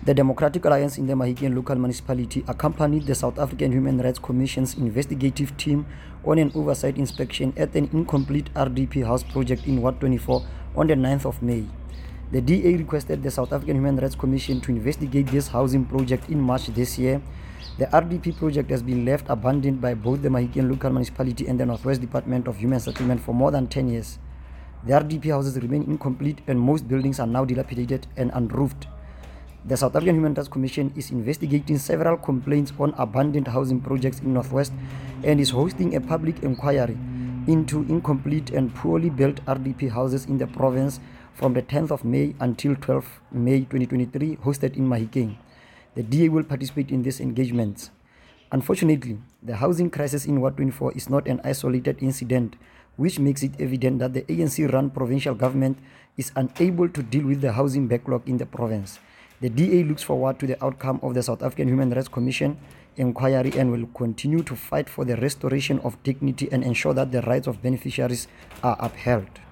The Democratic Alliance in the Mahikeng local municipality accompanied the South African Human Rights Commission's investigative team on an oversight inspection at an incomplete RDP house project in Ward 24 on the 9th of May. The DA requested the South African Human Rights Commission to investigate this housing project in March this year. The RDP project has been left abandoned by both the Mahikeng local municipality and the Northwest Department of Human Settlement for more than 10 years. The RDP houses remain incomplete and most buildings are now dilapidated and unroofed. The South African Human Rights Commission is investigating several complaints on abandoned housing projects in Northwest and is hosting a public inquiry into incomplete and poorly built RDP houses in the province from the 10th of May until 12th May 2023, hosted in Mahikeng. The DA will participate in these engagements. Unfortunately, the housing crisis in Ward 24 is not an isolated incident, which makes it evident that the ANC-run provincial government is unable to deal with the housing backlog in the province. The DA looks forward to the outcome of the South African Human Rights Commission inquiry and will continue to fight for the restoration of dignity and ensure that the rights of beneficiaries are upheld.